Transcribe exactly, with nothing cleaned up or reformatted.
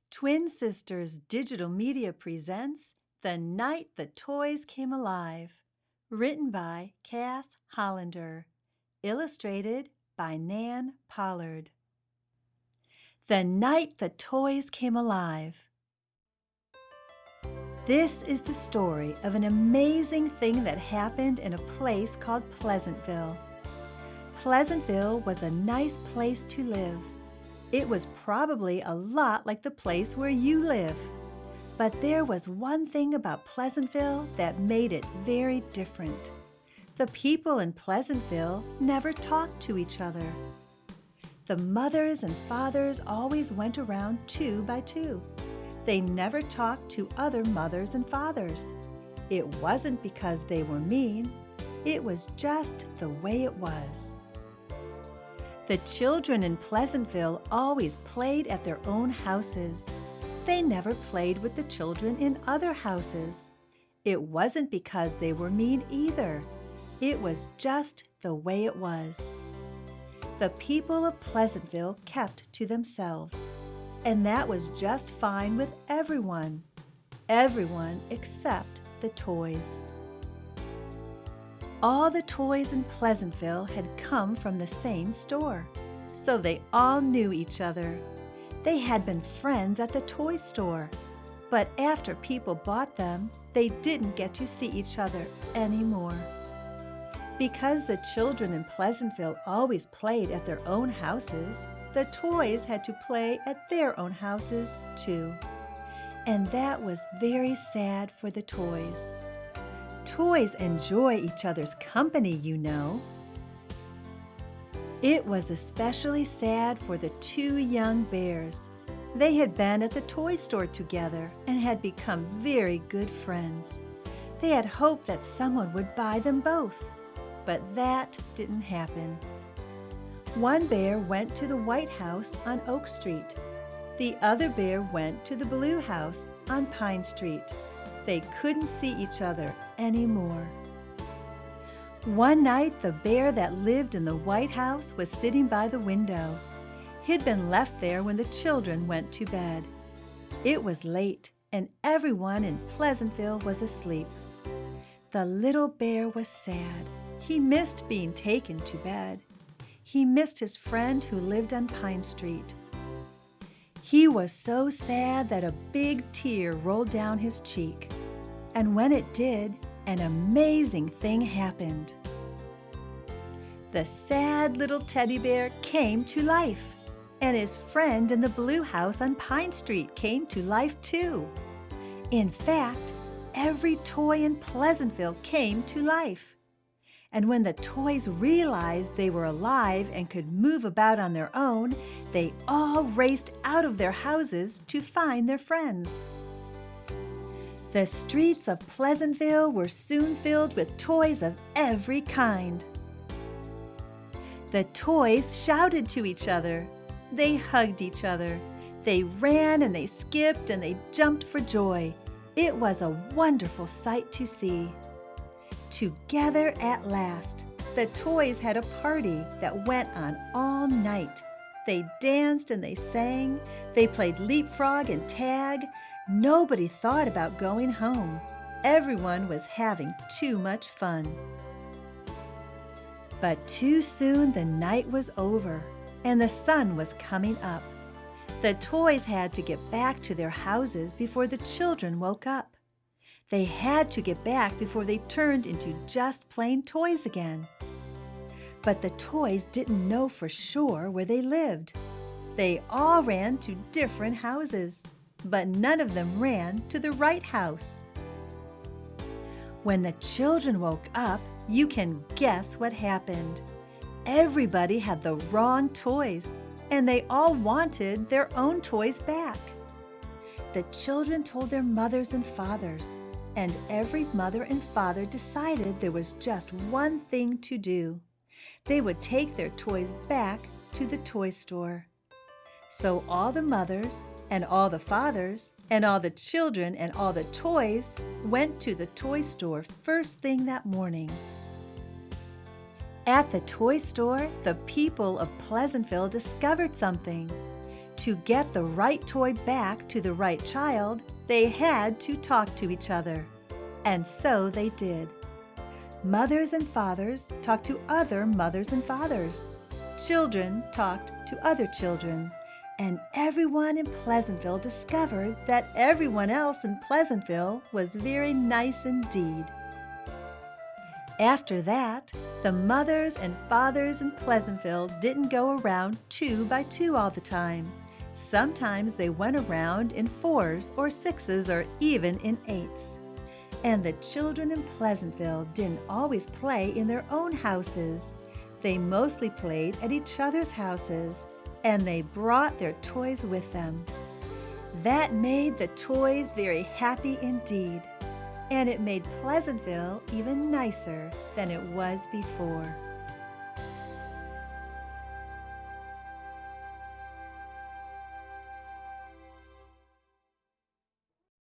Twin Sisters Digital Media presents The Night the Toys Came Alive, written by Cass Hollander, illustrated by Nan Pollard. The Night the Toys Came Alive. This is the story of an amazing thing that happened in a place called Pleasantville. Pleasantville was a nice place to live. It was probably a lot like the place where you live. But there was one thing about Pleasantville that made it very different. The people in Pleasantville never talked to each other. The mothers and fathers always went around two by two. They never talked to other mothers and fathers. It wasn't because they were mean. It was just the way it was. The children in Pleasantville always played at their own houses. They never played with the children in other houses. It wasn't because they were mean either. It was just the way it was. The people of Pleasantville kept to themselves, and that was just fine with everyone. Everyone except the toys. All the toys in Pleasantville had come from the same store, so they all knew each other. They had been friends at the toy store, but after people bought them, they didn't get to see each other anymore. Because the children in Pleasantville always played at their own houses, the toys had to play at their own houses too. And that was very sad for the toys. Toys enjoy each other's company, you know. It was especially sad for the two young bears. They had been at the toy store together and had become very good friends. They had hoped that someone would buy them both, but that didn't happen. One bear went to the White House on Oak Street. The other bear went to the Blue House on Pine Street. They couldn't see each other anymore. One night, the bear that lived in the White House was sitting by the window. He'd been left there when the children went to bed. It was late, and everyone in Pleasantville was asleep. The little bear was sad. He missed being taken to bed. He missed his friend who lived on Pine Street. He was so sad that a big tear rolled down his cheek. And when it did, an amazing thing happened. The sad little teddy bear came to life, and his friend in the Blue House on Pine Street came to life too. In fact, every toy in Pleasantville came to life. And when the toys realized they were alive and could move about on their own, they all raced out of their houses to find their friends. The streets of Pleasantville were soon filled with toys of every kind. The toys shouted to each other. They hugged each other. They ran and they skipped and they jumped for joy. It was a wonderful sight to see. Together at last, the toys had a party that went on all night. They danced and they sang. They played leapfrog and tag. Nobody thought about going home. Everyone was having too much fun. But too soon the night was over, and the sun was coming up. The toys had to get back to their houses before the children woke up. They had to get back before they turned into just plain toys again. But the toys didn't know for sure where they lived. They all ran to different houses, but none of them ran to the right house. When the children woke up, you can guess what happened. Everybody had the wrong toys, and they all wanted their own toys back. The children told their mothers and fathers, and every mother and father decided there was just one thing to do. They would take their toys back to the toy store. So all the mothers and all the fathers and all the children and all the toys went to the toy store first thing that morning. At the toy store, the people of Pleasantville discovered something. To get the right toy back to the right child, they had to talk to each other. And so they did. Mothers and fathers talked to other mothers and fathers. Children talked to other children. And everyone in Pleasantville discovered that everyone else in Pleasantville was very nice indeed. After that, the mothers and fathers in Pleasantville didn't go around two by two all the time. Sometimes they went around in fours or sixes or even in eights. And the children in Pleasantville didn't always play in their own houses. They mostly played at each other's houses, and they brought their toys with them. That made the toys very happy indeed, and it made Pleasantville even nicer than it was before.